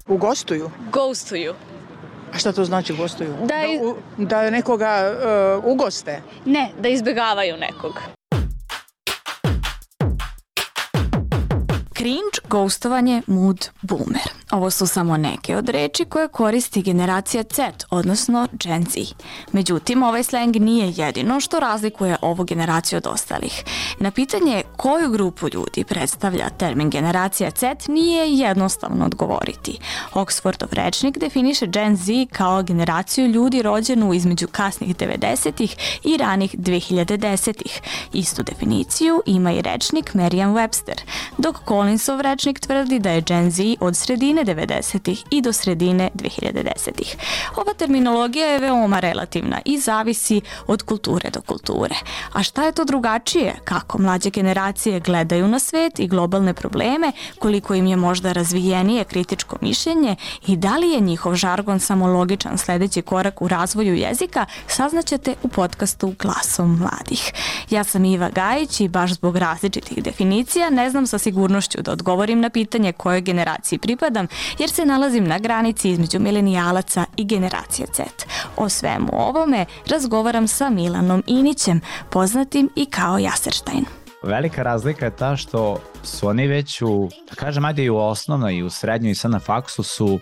Ugostuju? Ghostuju. A šta to znači gostuju? Da, da nekoga ugoste? Ne, da izbjegavaju nekog. Cringe, ghostovanje, mood, boomer. Ovo su samo neke od reči koje koristi generacija Z, odnosno Gen Z. Međutim, ovaj slang nije jedino što razlikuje ovu generaciju od ostalih. Na pitanje koju grupu ljudi predstavlja termin generacija Z nije jednostavno odgovoriti. Oxfordov rečnik definiše Gen Z kao generaciju ljudi rođenu između kasnih 90-ih i ranih 2010-ih. Istu definiciju ima i rečnik Merriam-Webster, dok Collinsov rečnik tvrdi da je Gen Z od sredine 90-ih i do sredine 2010-ih. Ova terminologija je veoma relativna i zavisi od kulture do kulture. A šta je to drugačije? Kako mlađe generacije gledaju na svet i globalne probleme, koliko im je možda razvijenije kritičko mišljenje i da li je njihov žargon samo logičan sledeći korak u razvoju jezika, saznaćete u podcastu Glasom mladih. Ja sam Iva Gajić i baš zbog različitih definicija ne znam sa sigurnošću da odgovorim na pitanje kojoj generaciji pripadam, jer se nalazim na granici između milenijalaca i generacije Z. O svemu ovome razgovaram sa Milanom Inićem, poznatim i kao Jaserštajn. Velika razlika je ta što su oni već da kažem, ajde i u osnovnoj i u srednjoj i sad na faksu su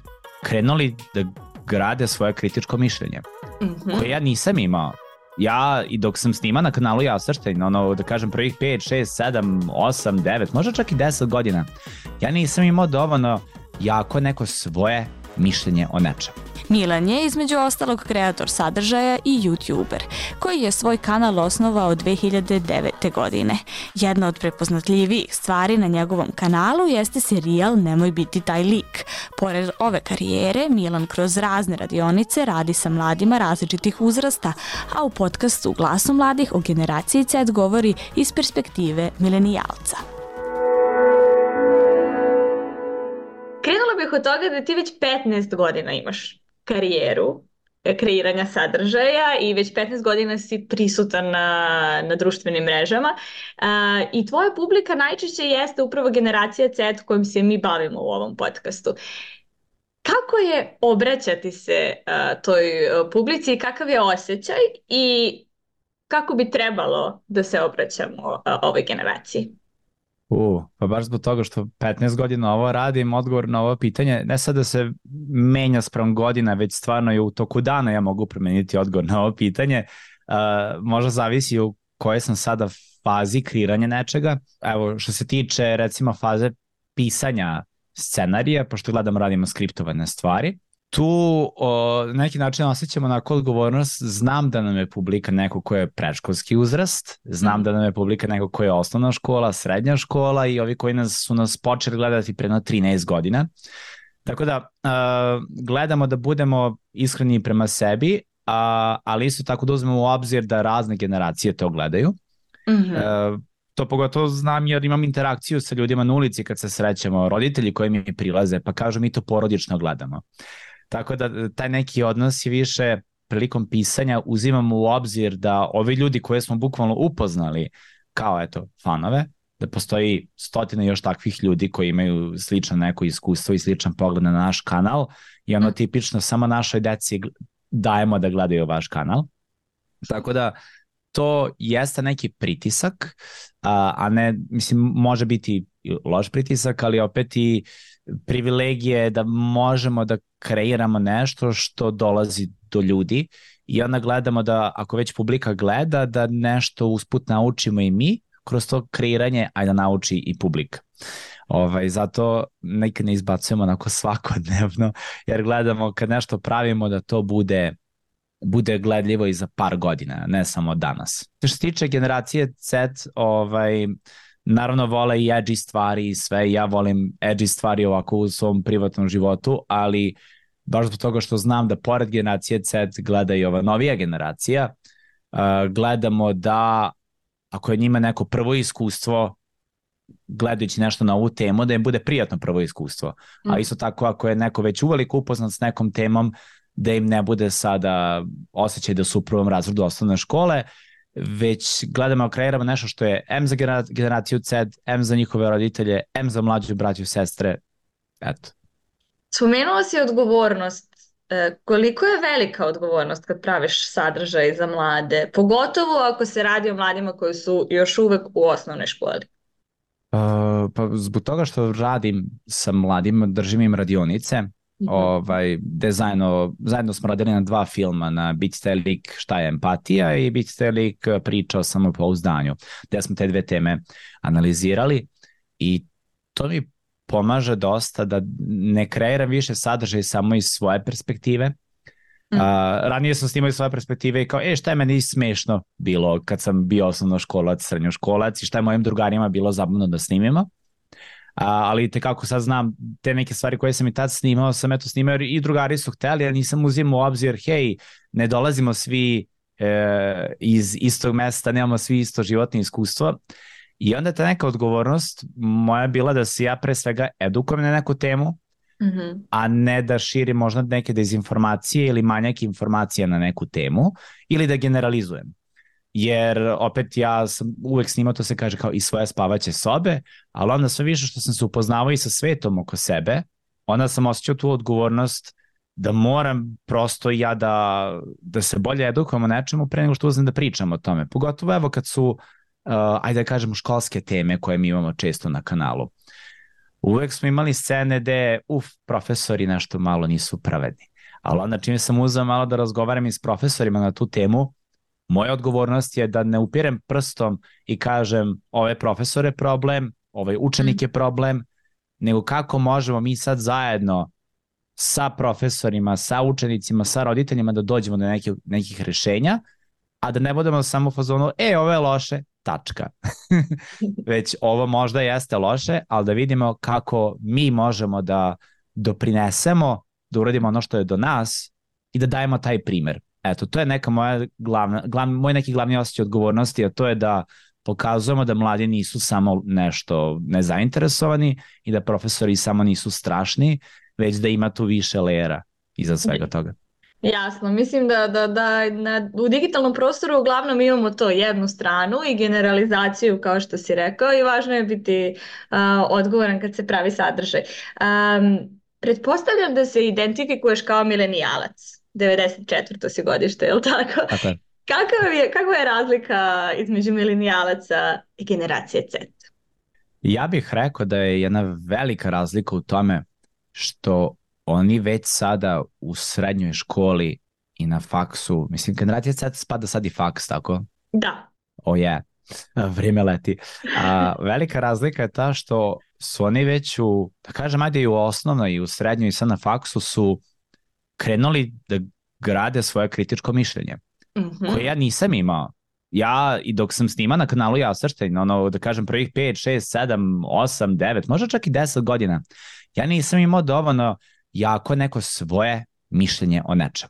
krenuli da grade svoje kritičko mišljenje, koje ja nisam imao. Ja i dok sam snima na kanalu Jaserštajn, da kažem prvih 5, 6, 7, 8, 9, možda čak i 10 godina, ja nisam imao dovoljno jako neko svoje mišljenje o nečemu. Milan je između ostalog kreator sadržaja i youtuber, koji je svoj kanal osnovao 2009. godine. Jedna od prepoznatljivijih stvari na njegovom kanalu jeste serijal Nemoj biti taj lik. Pored ove karijere, Milan kroz razne radionice radi sa mladima različitih uzrasta, a u podcastu Glasu mladih o generaciji Z govori iz perspektive milenijalca. Krenula bih od toga da ti već 15 godina imaš karijeru kreiranja sadržaja i već 15 godina si prisutan na društvenim mrežama i tvoja publika najčešće jeste upravo generacija Z kojom se mi bavimo u ovom podcastu. Kako je obraćati se toj publici i kakav je osjećaj i kako bi trebalo da se obraćamo ovoj generaciji? Pa baš zbog toga što 15 godina ovo radim, odgovor na ovo pitanje, ne sad da se menja sprem godina, već stvarno i u toku dana ja mogu promeniti odgovor na ovo pitanje. Možda zavisi u kojoj sam sada fazi kreiranja nečega. Evo, što se tiče recimo faze pisanja scenarija, pošto gledam radimo skriptovane stvari, tu na neki način osjećam onako odgovornost, znam da nam je publika neko ko je predškolski uzrast, znam da nam je publika neko ko je osnovna škola, srednja škola i ovi koji su nas počeli gledati pre 13 godina. Tako da gledamo da budemo iskreni prema sebi, ali isto tako da uzmemo u obzir da razne generacije to gledaju. To pogotovo znam jer imam interakciju sa ljudima na ulici kad se srećemo, roditelji koji mi prilaze pa kažu mi to porodično gledamo. Tako da taj neki odnos je više prilikom pisanja uzimamo u obzir da ovi ljudi koje smo bukvalno upoznali kao eto fanove, da postoji stotine još takvih ljudi koji imaju slično neko iskustvo i sličan pogled na naš kanal i ono tipično samo našoj deci dajemo da gledaju vaš kanal. Tako da to jeste neki pritisak, a ne, mislim, može biti loš pritisak, ali opet i privilegije da možemo da kreiramo nešto što dolazi do ljudi i onda gledamo da ako već publika gleda da nešto usput naučimo i mi kroz to kreiranje, a da nauči i publika. Zato nekad ne izbacujemo onako svakodnevno jer gledamo kad nešto pravimo da to bude gledljivo i za par godina, ne samo danas. Što se tiče generacije Z, naravno vole i edgy stvari i sve, ja volim edgy stvari ovako u svom privatnom životu, ali baš zbog toga što znam da pored generacije Z gleda i ova novija generacija, gledamo da ako je njima neko prvo iskustvo gledajući nešto na ovu temu, da im bude prijatno prvo iskustvo. A isto tako ako je neko već uveliko upoznat s nekom temom, da im ne bude sada osjećaj da su u prvom razredu osnovne škole, već gledamo, kreiramo nešto što je M za generaciju Z, M za njihove roditelje, M za mlađu braću i sestre. Eto. Spomenuo si odgovornost. Koliko je velika odgovornost kad praviš sadržaj za mlade, pogotovo ako se radi o mladima koji su još uvek u osnovnoj školi? Pa zbog toga što radim sa mladima, držim im radionice, gde zajedno smo radili na 2 filma, na Biti taj lik šta je empatija i Biti taj lik priča o samopouzdanju, gde smo te 2 teme analizirali i to mi pomaže dosta da ne kreiram više sadržaj samo iz svoje perspektive. Ranije sam snimao iz svoje perspektive i kao, šta je meni smešno bilo kad sam bio osnovnoškolac, srednjoškolac i šta je mojim drugarima bilo zabavno da snimimo. Ali kako sad znam, te neke stvari koje sam i tad snimao, sam eto snimao i drugari su hteli, a nisam uzimao u obzir, hej, ne dolazimo svi iz istog mesta, nemamo svi isto životno iskustvo. I onda ta neka odgovornost moja je bila da se ja pre svega edukujem na neku temu, a ne da širim možda neke dezinformacije ili manjak informacija na neku temu ili da generalizujem. Jer opet ja sam uvek snimao, to se kaže kao i svoje spavaće sobe, ali onda sve više što sam se upoznavao i sa svetom oko sebe, onda sam osjećao tu odgovornost da moram prosto ja da se bolje edukujem o nečemu pre nego što uzmem da pričam o tome. Pogotovo evo kad su ajde da kažemo školske teme koje mi imamo često na kanalu. Uvek smo imali scene gde profesori nešto malo nisu pravedni. Ali onda čim sam uzeo malo da razgovaram i s profesorima na tu temu, moja odgovornost je da ne upirem prstom i kažem ovaj profesor je problem, ovaj učenik je problem, nego kako možemo mi sad zajedno sa profesorima, sa učenicima, sa roditeljima da dođemo do nekih rešenja, a da ne budemo samo u fazonu, ovo je loše, tačka. Već ovo možda jeste loše, ali da vidimo kako mi možemo da doprinesemo, da uradimo ono što je do nas i da dajemo taj primer. Eto, to je neka moj neki glavni osjećaj odgovornosti, a to je da pokazujemo da mladi nisu samo nešto nezainteresovani i da profesori samo nisu strašni, već da ima tu više lejera iza svega toga. Jasno, mislim da u digitalnom prostoru uglavnom imamo to jednu stranu i generalizaciju kao što si rekao i važno je biti odgovoran kad se pravi sadržaj. Pretpostavljam da se identifikuješ kao milenijalac, 94. si godište, je li tako? Tako je. Kakva je razlika između milenijalaca i generacije Z? Ja bih rekao da je jedna velika razlika u tome što oni već sada u srednjoj školi i na faksu, mislim, generacija Z spada sad i faks, tako? Da. Vrijeme leti. Velika razlika je ta što su oni već da kažem, ajde i u osnovnoj i u srednjoj i sad na faksu su krenuli da grade svoje kritičko mišljenje, koje ja nisam imao. Ja, i dok sam snima na kanalu Jasrštajn, da kažem, prvih 5, 6, 7, 8, 9, možda čak i 10 godina, ja nisam imao dovoljno jako neko svoje mišljenje o nečem.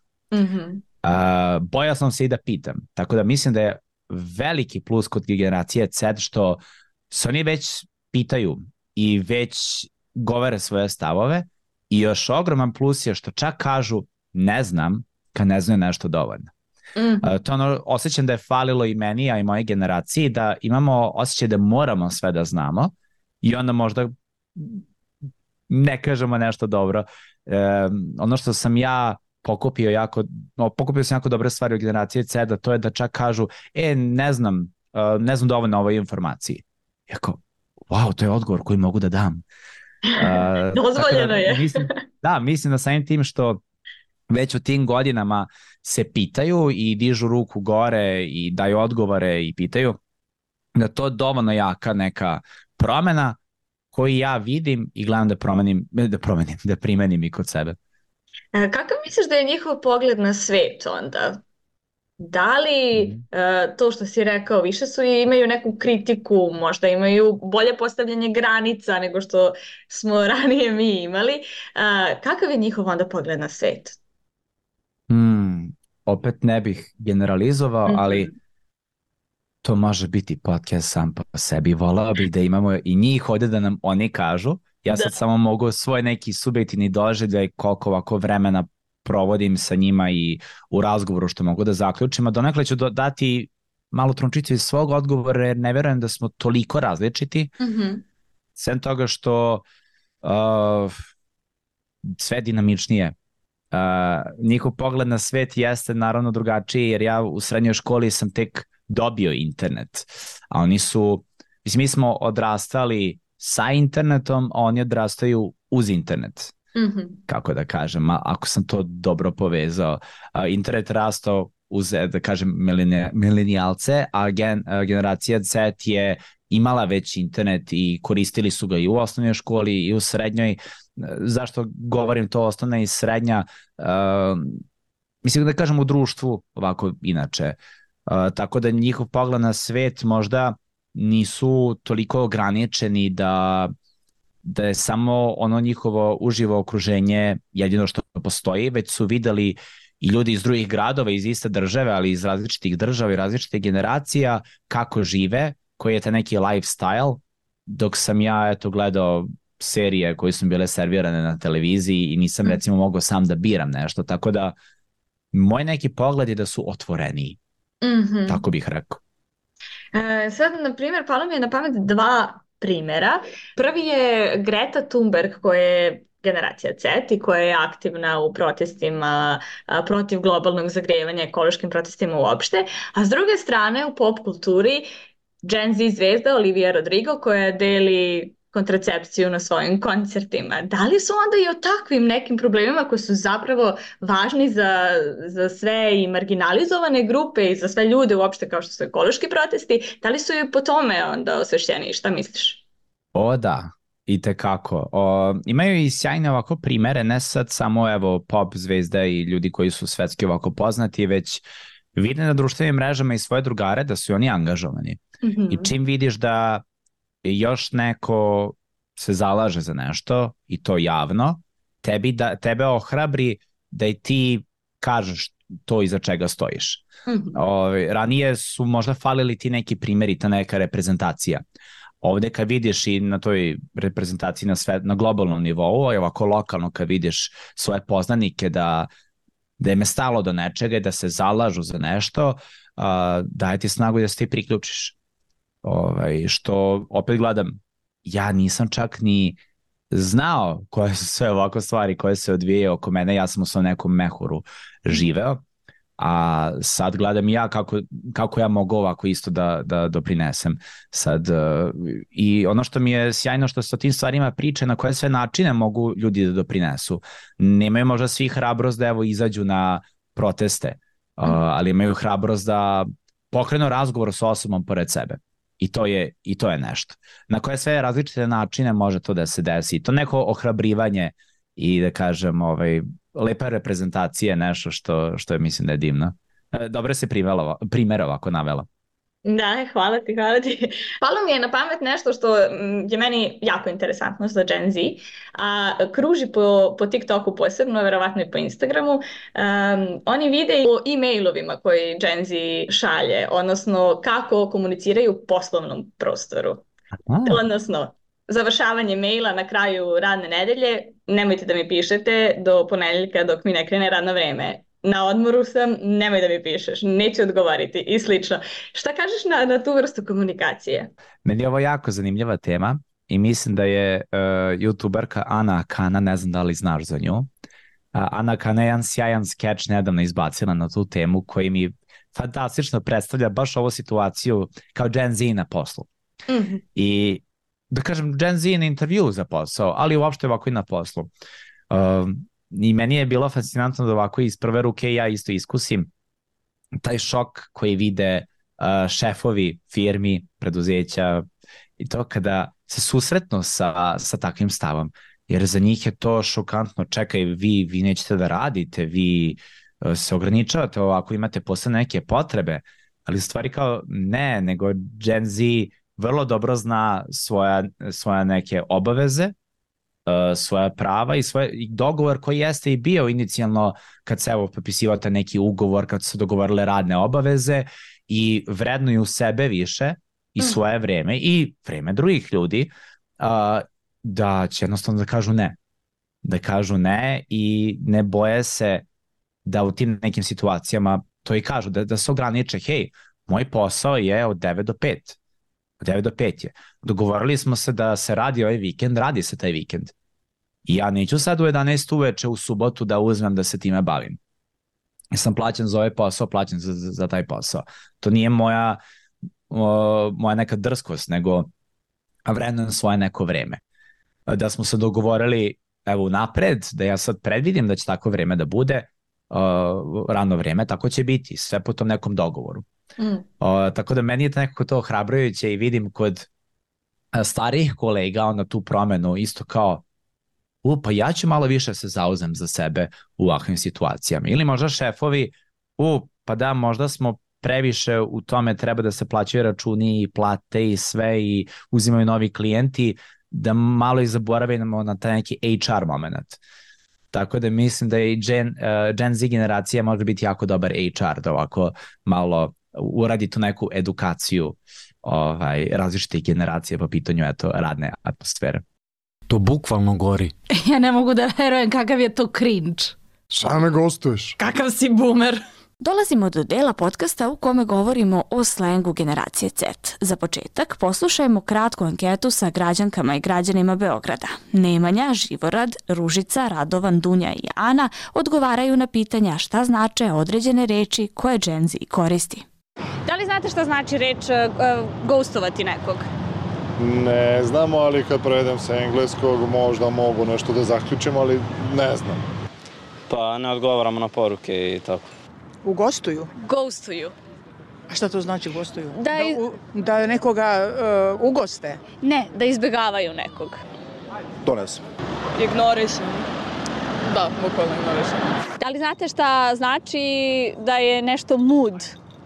Bojao sam se i da pitam. Tako da mislim da je veliki plus kod generacije Z što se oni već pitaju i već govore svoje stavove i još ogroman plus je što čak kažu ne znam kad ne znaju nešto dovoljno. To osjećam da je falilo i meni, a i moje generaciji, da imamo osjećaj da moramo sve da znamo i onda možda ne kažemo nešto dobro. Ono što sam ja pokupio sam jako dobre stvari u generaciji Z, da to je da čak kažu ne znam dovoljno o ovoj informaciji. Jako, wow, to je odgovor koji mogu da dam. Dozvoljeno je. Mislim da samim tim što već u tim godinama se pitaju i dižu ruku gore i daju odgovore i pitaju, da to je dovoljno jaka neka promena koju ja vidim i gledam da primenim i kod sebe. Kakav misliš da je njihov pogled na svet onda? Da li to što si rekao, više imaju neku kritiku, možda imaju bolje postavljanje granica nego što smo ranije mi imali. Kakav je njihov onda pogled na svet? Opet ne bih generalizovao, ali to može biti podcast sam po sebi. Volao bih da imamo i njih ovdje da nam oni kažu. Ja sad samo mogu svoj neki subjektivni doživljaj koliko ovako vremena provodim sa njima i u razgovoru što mogu da zaključim. A donekle ću dati malu trunčicu iz svog odgovora jer ne verujem da smo toliko različiti. Sem toga što sve dinamičnije. Njihov pogled na svet jeste naravno drugačiji, jer ja u srednjoj školi sam tek dobio internet, a oni su, mislim, mi smo odrastali sa internetom, a oni odrastaju uz internet. Kako da kažem, ako sam to dobro povezao. Internet rastao uz, da kažem, milenijalce, a generacija Z je imala već internet i koristili su ga i u osnovnoj školi i u srednjoj. Zašto govorim to osnovna i srednja? Mislim da kažem u društvu ovako inače. Tako da njihov pogled na svet možda nisu toliko ograničeni da je samo ono njihovo uživo okruženje jedino što postoji, već su videli i ljudi iz drugih gradova, iz iste države, ali iz različitih država i različitih generacija, kako žive, koji je taj neki lifestyle, dok sam ja gledao serije koje su bile servirane na televiziji i nisam recimo mogao sam da biram nešto, tako da moj neki pogled je da su otvoreniji, tako bih rekao. Sad, na primjer, palo mi je na pamet dva primjera. Prvi je Greta Thunberg, koja je generacija Z i koja je aktivna u protestima protiv globalnog zagrevanja, ekološkim protestima uopšte, a s druge strane u pop kulturi Gen Z zvezda Olivia Rodrigo koja deli kontracepciju na svojim koncertima. Da li su onda i o takvim nekim problemima koji su zapravo važni za sve i marginalizovane grupe i za sve ljude uopšte kao što su ekološki protesti, da li su i po tome onda osvešćeni? Šta misliš? O da, itekako. Imaju i sjajne ovako primere, ne sad samo pop zvezda i ljudi koji su svetski ovako poznati, već vide na društvenim mrežama i svoje drugare da su oni angažovani. I čim vidiš da još neko se zalaže za nešto i to javno, tebe ohrabri da i ti kažeš to iza čega stojiš. Ranije su možda falili ti neki primjeri, ta neka reprezentacija. Ovde kad vidiš i na toj reprezentaciji na globalnom nivou, a ovako lokalno kad vidiš svoje poznanike da im je stalo do nečega i da se zalažu za nešto, daje ti snagu da se ti priključiš. Što opet gledam, ja nisam čak ni znao koje su sve ovako stvari koje se odvijaju oko mene, ja sam u svom nekom mehuru živeo, a sad gledam ja kako ja mogu ovako isto da doprinesem sad. I ono što mi je sjajno što se o tim stvarima priče, na koje sve načine mogu ljudi da doprinesu. Nemaju možda svi hrabrost da izađu na proteste, ali imaju hrabrost da pokrenu razgovor sa osobom pored sebe. I to je nešto. Na koje sve različite načine može to da se desi. To neko ohrabrivanje i da kažem lepa reprezentacija je nešto što je mislim da je divno. Dobro se primjer ovako navela. Da, hvala ti. Palo mi je na pamet nešto što je meni jako interesantno za Gen Z, a kruži po TikToku posebno, verovatno i po Instagramu. Oni vide o e-mailovima koji Gen Z šalje, odnosno kako komuniciraju u poslovnom prostoru. Odnosno, završavanje maila na kraju radne nedelje, nemojte da mi pišete do ponedeljka dok mi ne krene radno vreme. Na odmoru sam, nemoj da mi pišeš, neću odgovoriti i slično. Šta kažeš na tu vrstu komunikacije? Meni je ovo jako zanimljiva tema i mislim da je youtuberka Ana Kana, ne znam da li znaš za nju. Ana Kana je jedan sjajan skeč nedavno izbacila na tu temu koji mi fantastično predstavlja baš ovu situaciju kao Gen Z na poslu. I da kažem Gen Z na intervju za posao, ali uopšte ovako i na poslu. I meni je bilo fascinantno da ovako iz prve ruke ja isto iskusim taj šok koji vide šefovi firmi, preduzeća i to kada se susretnu sa takvim stavom. Jer za njih je to šokantno. Čekaj, vi nećete da radite, vi se ograničavate ovako, imate posebne neke potrebe, ali stvari kao ne, nego Gen Z vrlo dobro zna svoje neke obaveze, svoja prava i dogovor koji jeste i bio inicijalno kad se potpisivate neki ugovor, kad su dogovorile radne obaveze i vrednuju sebe više i svoje vreme i vreme drugih ljudi, da će jednostavno da kažu ne i ne boje se da u tim nekim situacijama to i kažu, da se ograniče, hej, moj posao je od 9 do 5. Od 9 do 5 je. Dogovorili smo se da se radi ovaj vikend, radi se taj vikend. I ja neću sad u 11 uveče u subotu da uzmem da se time bavim. Ja sam plaćen za ovaj posao, plaćen za taj posao. To nije moja neka drskost, nego vrednujem svoje neko vreme. Da smo se dogovorili evo napred, da ja sad predvidim da će tako vreme da bude, rano vreme, tako će biti, sve po tom nekom dogovoru. Tako da meni je nekako to ohrabrujuće i vidim kod starijih kolega onda tu promenu isto kao pa ja ću malo više se zauzem za sebe u ovakvim situacijama. Ili možda šefovi, pa da, možda smo previše u tome, treba da se plaćaju računi i plate i sve i uzimaju novi klijenti, da malo i zaboravimo na taj neki HR moment. Tako da mislim da i Gen Z generacija može biti jako dobar HR, da ovako malo uradi tu neku edukaciju različitih generacija po pitanju radne atmosfere. To bukvalno gori. Ja ne mogu da verujem kakav je to cringe. Šta ne gostuješ? Kakav si boomer. Dolazimo do dela podcasta u kome govorimo o slengu generacije Z. Za početak poslušajmo kratku anketu sa građankama i građanima Beograda. Nemanja, Živorad, Ružica, Radovan, Dunja i Ana odgovaraju na pitanja šta znače određene reči koje Gen Z koristi. Da li znate šta znači reč ghostovati nekog? Ne znamo, ali kad prevedem sa engleskog možda mogu nešto da zaključim, ali ne znam. Pa ne odgovaramo na poruke i tako. Ugostuju? Ghostuju. A šta to znači gostuju? Da nekoga ugoste? Ne, da izbjegavaju nekog. To ne znam. Ignorišem. Da, bukvalno ignorišem. Da li znate šta znači da je nešto mood?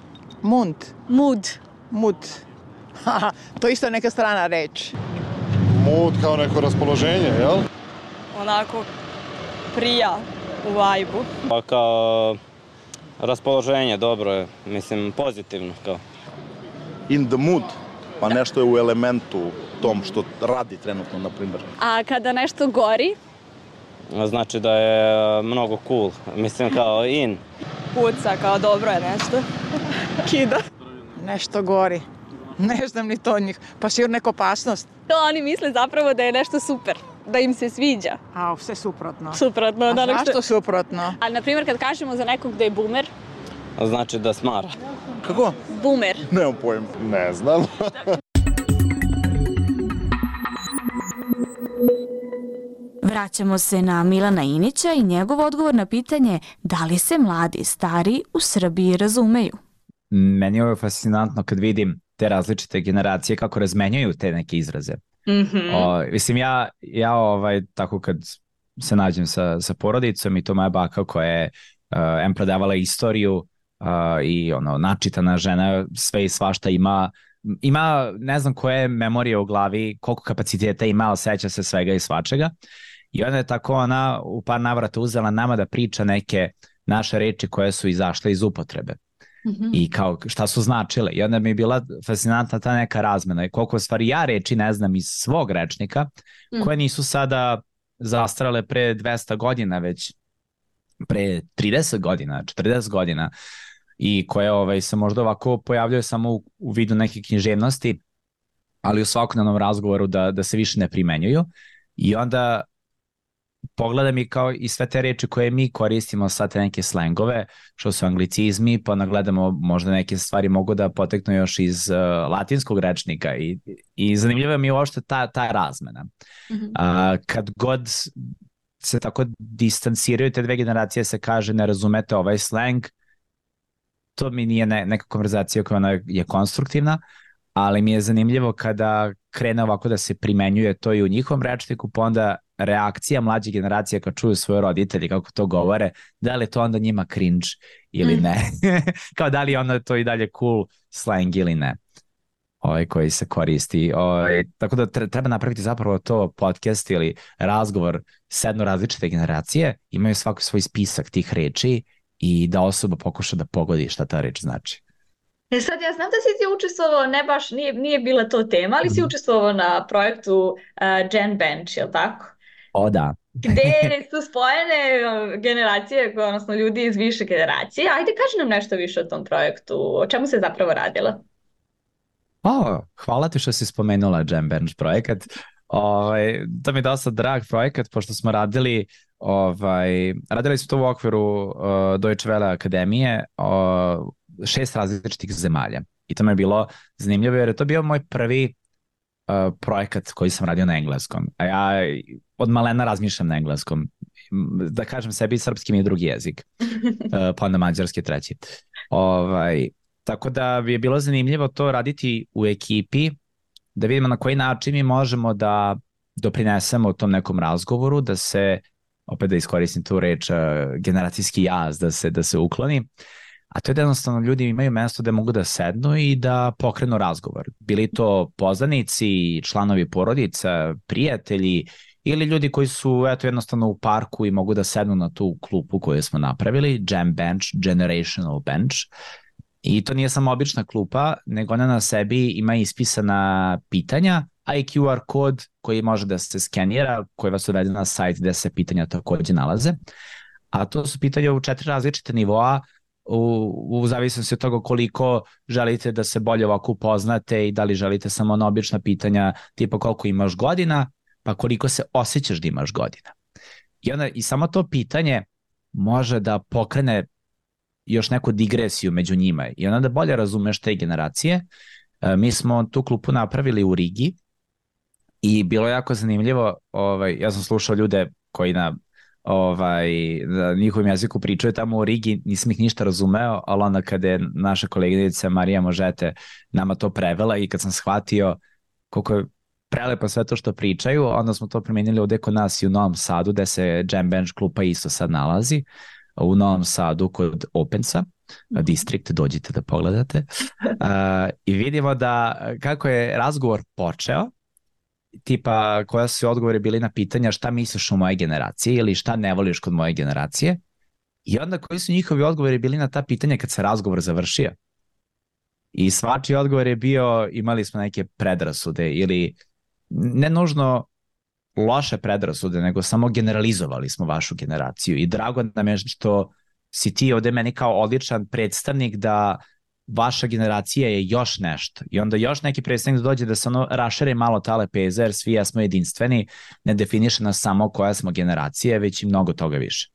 Mood. To je isto neka strana reč. Mood kao neko raspoloženje, jel? Onako prija u vibe-u. Pa kao raspoloženje, dobro je, mislim pozitivno kao. In the mood, pa nešto je u elementu tom što radi trenutno, na primjer. A kada nešto gori? Znači da je mnogo cool, mislim kao in. Puca, kao dobro je nešto. Kida. Nešto gori. Ne znam ni to njih. Pa sigurno neka opasnost. To oni misle zapravo da je nešto super, da im se sviđa. A, sve suprotno. Suprotno. A zašto suprotno? Ali, na primjer, kad kažemo za nekog da je boomer. Znači da smara. Kako? Boomer. Nemam pojem. Ne znam. Vraćamo se na Milana Inića i njegov odgovor na pitanje da li se mladi i stari u Srbiji razumeju. Meni je ovo fascinantno kad vidim te različite generacije kako razmenjaju te neke izraze. Mislim, ja tako kad se nađem sa porodicom i to moja baka koja je predavala istoriju i načitana žena, sve i svašta ima ne znam koje memorije u glavi, koliko kapaciteta ima, ali seća se svega i svačega. I onda je tako ona u par navrata uzela nama da priča neke naše reči koje su izašle iz upotrebe. I kao šta su značile. I onda mi je bila fascinantna ta neka razmena i koliko stvari ja reči ne znam iz svog rečnika koje nisu sada zastarale pre 200 godina, već pre 30 godina, 40 godina i koje se možda ovako pojavljaju samo u vidu neke književnosti, ali u svakodnevnom razgovoru da se više ne primenjuju. I onda pogledam i kao i sve te reči koje mi koristimo, sad te neke slangove, što su anglicizmi, pa nagledamo možda neke stvari mogu da poteknu još iz latinskog rečnika i zanimljiva mi je uopšte ta razmena. Kad god se tako distanciraju te dve generacije, se kaže ne razumete ovaj slang, to mi nije neka konverzacija koja ona je konstruktivna, ali mi je zanimljivo kada krene ovako da se primenjuje to i u njihovom rečniku, pa onda reakcija mlađe generacije kad čuju svoje roditelji kako to govore, da li je to onda njima cringe ili ne. Kao da li je onda to i dalje cool slang ili ne. Koji se koristi. Tako da treba napraviti zapravo to podcast ili razgovor s jedno različite generacije, imaju svaki svoj spisak tih reči i da osoba pokuša da pogodi šta ta reč znači. Sad ja znam da si ti učestvovao, ne baš, nije bila to tema, ali si učestvovao na projektu Gen Bench, je li tako? O da. Gde su spojene generacije, odnosno ljudi iz više generacije. Ajde, kaži nam nešto više o tom projektu, o čemu se zapravo radila? Hvala ti što si spomenula Gen Bench projekat. To mi je dosta drag projekat, pošto smo radili smo to u okviru Deutsche Welle akademije, 6 različitih zemalja. I to mi je bilo zanimljivo jer je to bio moj prvi projekat koji sam radio na engleskom. A ja od malena razmišljam na engleskom. Da kažem sebi, srpski mi je drugi jezik. Pa onda mađarski treći. Tako da bi je bilo zanimljivo to raditi u ekipi, da vidimo na koji način mi možemo da doprinesemo tom nekom razgovoru, da se, opet da iskoristim tu reč, generacijski jaz, da se ukloni. A to je da jednostavno ljudi imaju mesto gde mogu da sednu i da pokrenu razgovor. Bili to poznanici, članovi porodica, prijatelji ili ljudi koji su jednostavno u parku i mogu da sednu na tu klupu koju smo napravili, Jam Bench, Generational Bench. I to nije samo obična klupa, nego ona na sebi ima ispisana pitanja, a i QR kod koji može da se skenira, koji vas uvede na sajt gde se pitanja takođe nalaze. A to su pitanja u 4 različite nivoa, u zavisnosti od toga koliko želite da se bolje ovako upoznate i da li želite samo na obična pitanja tipa koliko imaš godina, pa koliko se osjećaš da imaš godina. I samo to pitanje može da pokrene još neku digresiju među njima i onda da bolje razumeš te generacije. Mi smo tu klupu napravili u Rigi i bilo je jako zanimljivo. Ja sam slušao ljude koji na njihovim jeziku pričaju tamo u Rigi, nisam ih ništa razumeo, ali onda kada je naša koleginica Marija Možete nama to prevela i kad sam shvatio koliko je prelepo sve to što pričaju, onda smo to promenili ovde kod nas i u Novom Sadu, gde se Jam Bench klupa isto sad nalazi, u Novom Sadu kod Opensa, District, dođite da pogledate. I vidimo da kako je razgovor počeo, tipa koja su odgovori bili na pitanja šta misliš o moje generacije ili šta ne voliš kod moje generacije, i onda koji su njihovi odgovori bili na ta pitanja kad se razgovor završio. I svačiji odgovor je bio imali smo neke predrasude ili ne nužno loše predrasude, nego samo generalizovali smo vašu generaciju i drago nam je što si ti ovde meni kao odličan predstavnik da vaša generacija je još nešto i onda još neki predstavnik dođe da se ono rašere malo ta lepeza jer svi jesmo jedinstveni, ne definiše nas samo koja smo generacija, već i mnogo toga više.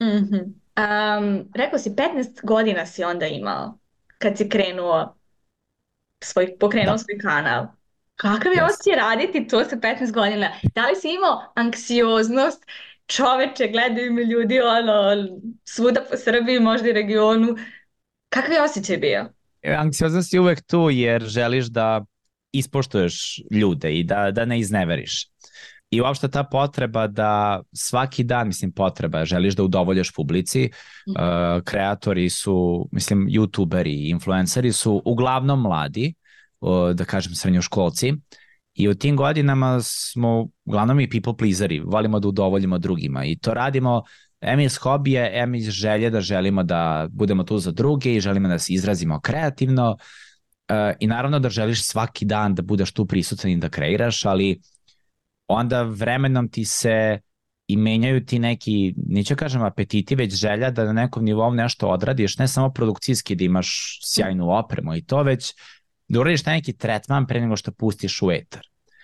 Rekao si 15 godina si onda imao kad si pokrenuo svoj kanal. Kakav je osjećaj raditi to sa 15 godina? Da li si imao anksioznost? Čoveče, gledaju me ljudi svuda po Srbiji, možda i regionu. Kakav je osjećaj bio? Anksioznost je uvek tu jer želiš da ispoštuješ ljude i da ne izneveriš. I uopšte ta potreba da svaki dan, želiš da udovoljaš publici, kreatori su, youtuberi, influenceri su uglavnom mladi, da kažem srednjoškolci, i u tim godinama smo uglavnom i people pleaseri, volimo da udovoljimo drugima i to radimo em iz hobije, em iz želje da želimo da budemo tu za druge i želimo da se izrazimo kreativno i naravno da želiš svaki dan da budeš tu prisutan i da kreiraš, ali onda vremenom ti se i menjaju ti neki, neću kažem apetiti, već želja da na nekom nivou nešto odradiš, ne samo produkcijski da imaš sjajnu opremu i to, već da uradiš neki tretman pre nego što pustiš u etar.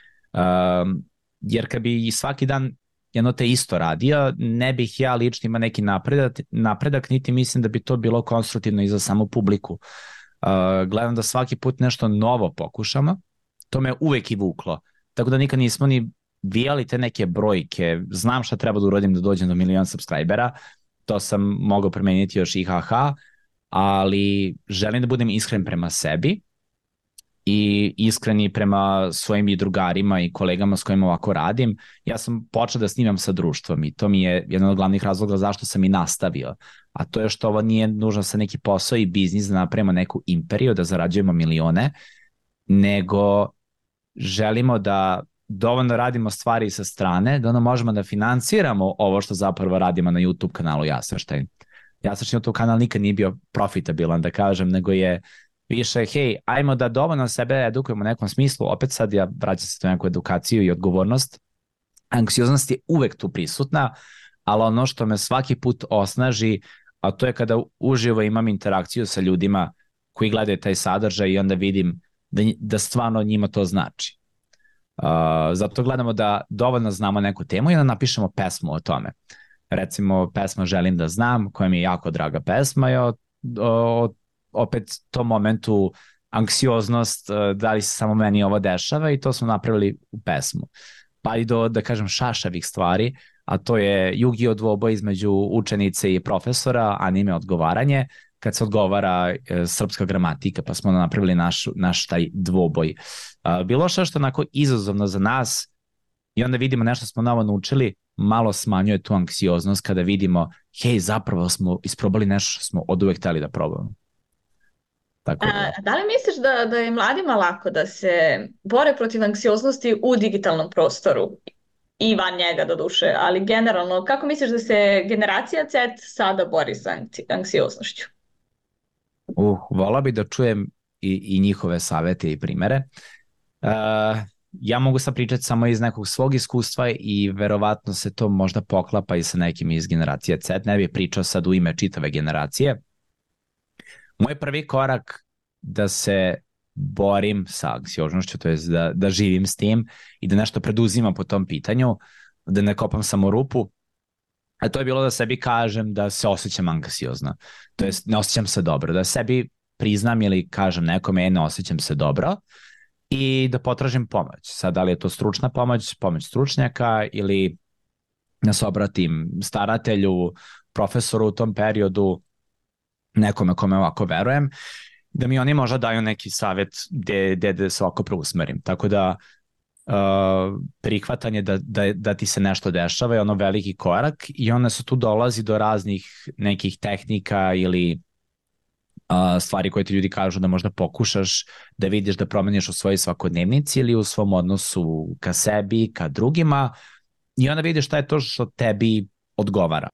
Jer kad bi svaki dan jedno te isto radio, ne bih ja lično imao neki napredak, niti mislim da bi to bilo konstruktivno i za samu publiku. Gledam da svaki put nešto novo pokušamo, to me uvek i vuklo. Tako da nikad nismo ni vijali te neke brojke, znam šta treba da uradim da dođem do 1 milion subscribera, to sam mogao promeniti još IHH, ali želim da budem iskren prema sebi i iskreni prema svojim i drugarima i kolegama s kojima ovako radim. Ja sam počeo da snimam sa društvom i to mi je jedan od glavnih razloga zašto sam i nastavio. A to je što ovo nije nužno sa neki posao i biznis da napravimo neku imperiju, da zarađujemo milione, nego želimo da dovoljno radimo stvari sa strane, da možemo da financiramo ovo što zapravo radimo na YouTube kanalu Jasrštajn. Jasrštajn YouTube kanal nikad nije bio profitabilan, da kažem, nego je više, hej, ajmo da dovoljno sebe edukujemo u nekom smislu, opet sad ja vraćam se to neku edukaciju i odgovornost. Anksioznost je uvek tu prisutna, ali ono što me svaki put osnaži, a to je kada uživo imam interakciju sa ljudima koji gledaju taj sadržaj i onda vidim da stvarno njima to znači. Zato gledamo da dovoljno znamo neku temu i onda napišemo pesmu o tome. Recimo, pesma Želim da znam, koja mi je jako draga pesma, je opet tom momentu anksioznost, da li se samo meni ovo dešava, i to smo napravili u pesmu. Pa i do, da kažem, šašavih stvari, a to je Yu-Gi-Oh dvoboj između učenice i profesora, anime odgovaranje, kad se odgovara srpska gramatika, pa smo napravili naš taj dvoboj. Bilo što onako izazovno za nas, i onda vidimo nešto smo novo naučili, malo smanjuje tu anksioznost kada vidimo, hej, zapravo smo isprobali nešto što smo od uvek hteli da probamo. Tako da li misliš da je mladima lako da se bore protiv anksioznosti u digitalnom prostoru i van njega doduše, ali generalno, kako misliš da se generacija Z sada bori sa anksioznošću? Volao bi da čujem i njihove savete i primere. Ja mogu sad pričati samo iz nekog svog iskustva i verovatno se to možda poklapa i sa nekim iz generacije Z. Ne bih pričao sad u ime čitave generacije. Moj prvi korak da se borim sa anksioznošću, to je da živim s tim i da nešto preduzimam po tom pitanju, da ne kopam samo rupu, a to je bilo da sebi kažem da se osjećam anksiozno. To jest ne osjećam se dobro, da sebi priznam ili kažem nekome ne osjećam se dobro i da potražim pomoć. Sad, da li je to stručna pomoć stručnjaka ili da se obratim staratelju, profesoru u tom periodu, nekome kome ovako verujem, da mi oni možda daju neki savjet gde se ovako preusmerim. Tako da prihvatanje da ti se nešto dešava je ono veliki korak i onda se tu dolazi do raznih nekih tehnika ili stvari koje ti ljudi kažu da možda pokušaš da vidiš da promeniš u svojoj svakodnevnici ili u svom odnosu ka sebi, ka drugima, i onda vidiš šta je to što tebi odgovara.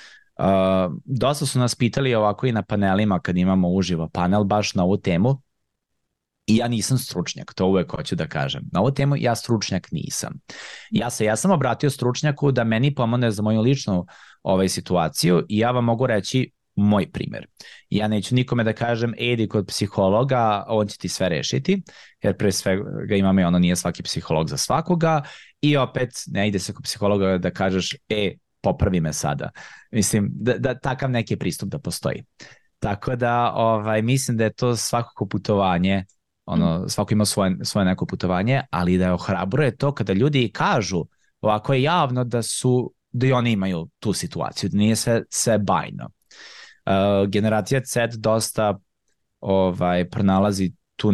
Dosta su nas pitali ovako i na panelima kad imamo uživo panel baš na ovu temu, i ja nisam stručnjak, to uvek hoću da kažem. Na ovu temu ja stručnjak nisam. Ja sam obratio stručnjaku da meni pomogne za moju ličnu situaciju i ja vam mogu reći moj primer. Ja neću nikome da kažem idi kod psihologa, on će ti sve rešiti, jer pre svega imamo i ono, nije svaki psiholog za svakoga, i opet ne ide se kod psihologa da kažeš popravi me sada. Mislim da takav neki pristup da postoji. Tako da mislim da je to svakako putovanje, svako ima svoje neko putovanje, ali da je ohrabruje to kada ljudi kažu ovako je javno da i oni imaju tu situaciju, da nije sve bajno. Generacija Z dosta pronalazi tu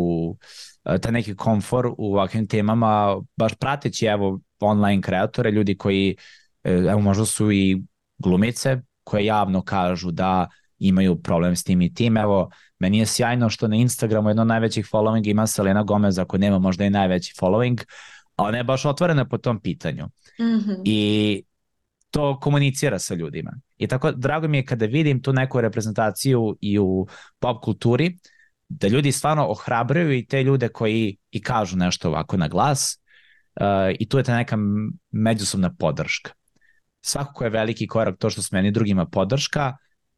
taj neki komfor u ovakvim temama, baš prateći online kreatore, ljudi koji možda su i glumice koje javno kažu da imaju problem s tim i tim. Meni je sjajno što na Instagramu jedno najvećih following ima Selena Gomez, ako nema možda i najveći following, a ona je baš otvorena po tom pitanju. I to komunicira sa ljudima. I tako drago mi je kada vidim tu neku reprezentaciju i u pop kulturi, da ljudi stvarno ohrabruju i te ljude koji i kažu nešto ovako na glas, i tu je ta neka međusobna podrška. Svakako je veliki korak to što smo meni drugima podrška,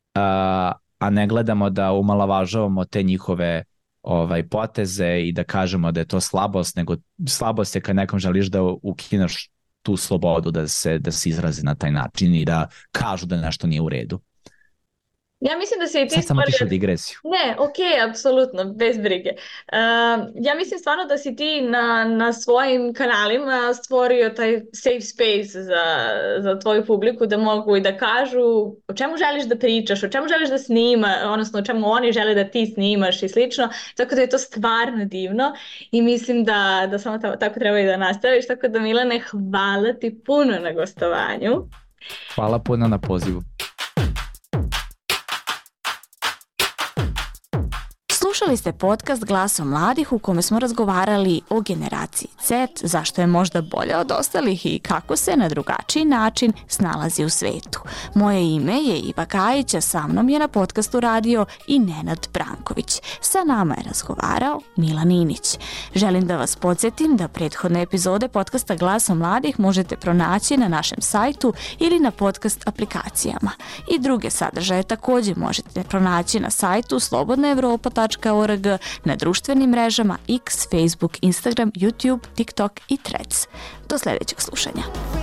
a ne gledamo da umalavažavamo te njihove poteze i da kažemo da je to slabost, nego slabost je kad nekom želiš da ukineš tu slobodu da se izrazi na taj način i da kažu da nešto nije u redu. Ja mislim da se i ti sad sam otišao digresiju. Ne, apsolutno, bez brige. Ja mislim stvarno da si ti na svojim kanalima stvorio taj safe space za tvoju publiku, da mogu i da kažu o čemu želiš da pričaš, o čemu želiš da snima, odnosno o čemu oni žele da ti snimaš i slično, tako da je to stvarno divno i mislim da samo tako treba i da nastaviš, tako da Milane, hvala ti puno na gostovanju. Hvala puno na pozivu. Slušali ste podcast Glasom mladih u kome smo razgovarali o generaciji Z, zašto je možda bolja od ostalih i kako se na drugačiji način snalazi u svetu. Moje ime je Iva Kajić, a sa mnom je na podcastu radio i Nenad Branković. Sa nama je razgovarao Milan Inić. Želim da vas podsjetim da prethodne epizode podcasta Glasom mladih možete pronaći na našem sajtu ili na podcast aplikacijama. I druge sadržaje također možete pronaći na sajtu slobodnaevropa.org www.muzika.org, na društvenim mrežama X, Facebook, Instagram, YouTube, TikTok i Threads. Do sljedećeg slušanja.